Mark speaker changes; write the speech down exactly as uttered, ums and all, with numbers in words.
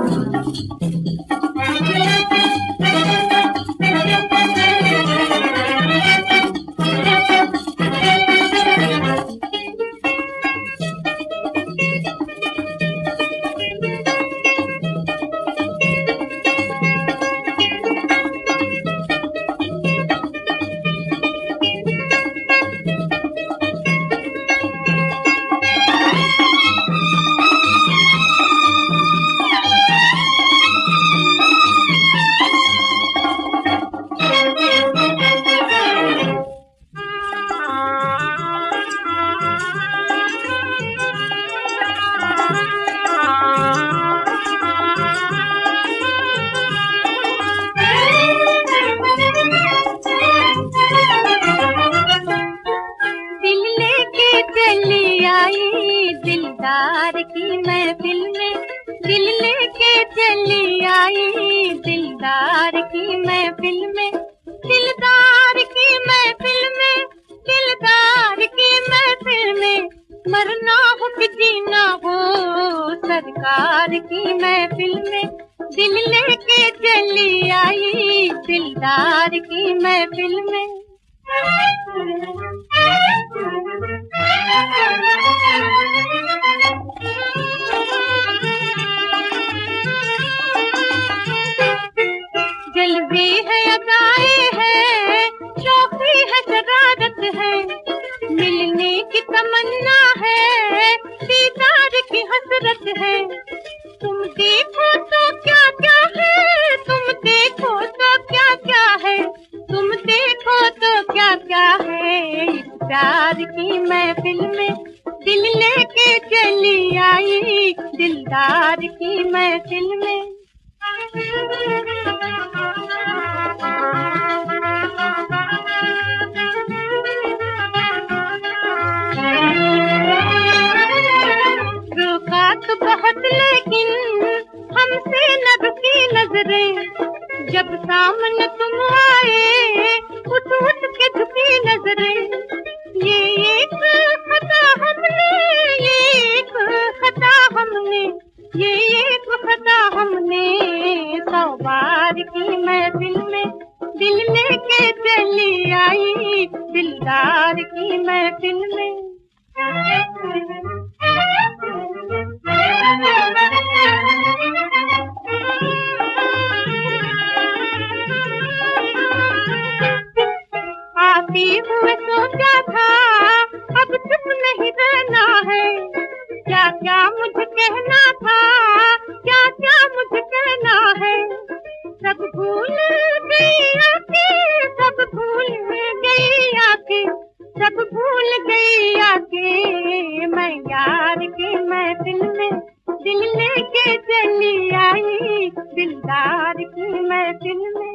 Speaker 1: दिलदार की महफिल में दिल लेके चली आई, दिलदार की महफिल में दिलदार की महफिल में दिलदार की महफिल में मरना हो कि जीना हो सरकार की महफिल में दिल लेके चली आई, दिलदार की महफिल में। जलवे है अदाएं है, शौक़ी है शरारत है, मिलने की तमन्ना है, दीदार की हसरत है। तुम देखो तो क्या क्या है, तुम देखो तो क्या क्या है, तुम देखो तो क्या क्या है। इस प्यार की महफिल में दिल लेके चली आई, दिलदार की महफिल में। रोका तो बहुत लेकिन हमसे न रुकी नजरें, जब सामने तुम आए उठ उठ के झुकी नजरें। ये एक खता हमने, ये एक खता हमने, ये एक खता हमने सौ बार की महफिल में दिल लेके चली आई, दिलदार की महफिल में। आती हुए सोचा था अब चुप नहीं रहना है, क्या क्या मुझे कहना था, क्या क्या मुझे कहना है। सब भूल गई आके, सब भूल गई आके, सब भूल गई आके। मैं यार की महफिल में दिल लेके चली आई, दिलदार की महफिल में।